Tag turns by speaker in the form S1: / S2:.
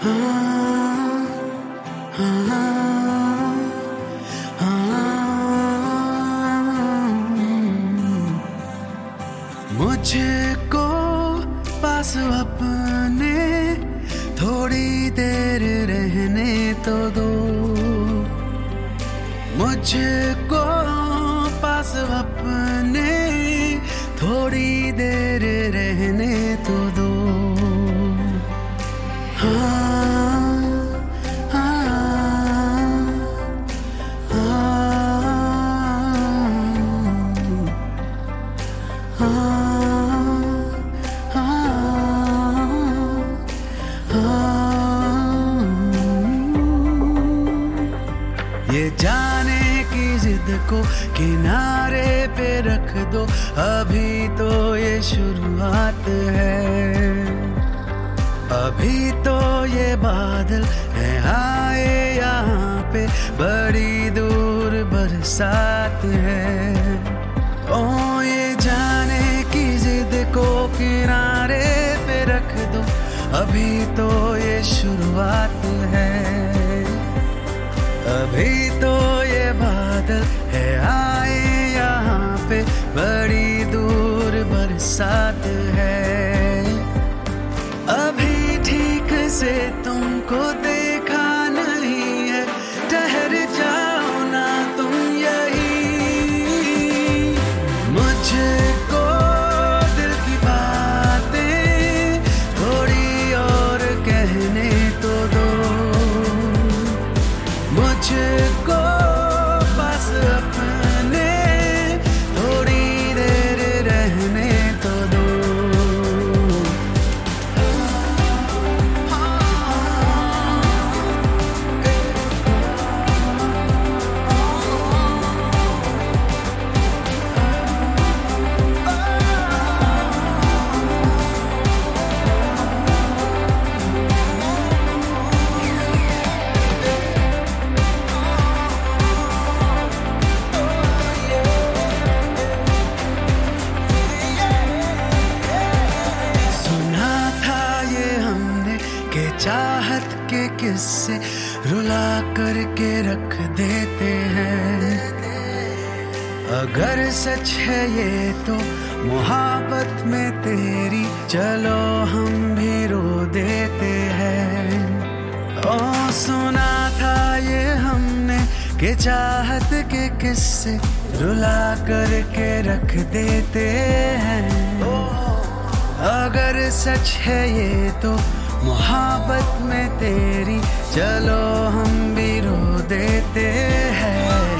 S1: हाँ, हाँ, हाँ, मुझको पास अपने थोड़ी देर रहने तो दो, मुझको पास अपने थोड़ी देर रहने तो दो। हाँ, हाँ, हाँ, हाँ, ये जाने की जिद को किनारे पे रख दो, अभी तो ये शुरुआत है, अभी तो ये बादल है आए यहाँ पे, बड़ी दूर बरसात है। ओ ये जाने की जिद को किनारे पे रख दो, अभी तो ये शुरुआत है, अभी तो ये बादल है आए यहाँ पे, बड़ी दूर बरसात है। अभी ठीक से तुमको देखा नहीं है, ठहर जाओ ना तुम यही, मुझको दिल की बातें थोड़ी और कहने तो दो, मुझको पास अपने थोड़ी देर रहने तो दो। चाहत के किस्से रुला करके रख देते हैं, अगर सच है ये तो मोहब्बत में तेरी, चलो हम भी रो देते हैं। ओ सुना था ये हमने कि चाहत के किस्से रुला करके रख देते हैं, अगर सच है ये तो मोहब्बत में तेरी, चलो हम भी रो देते हैं।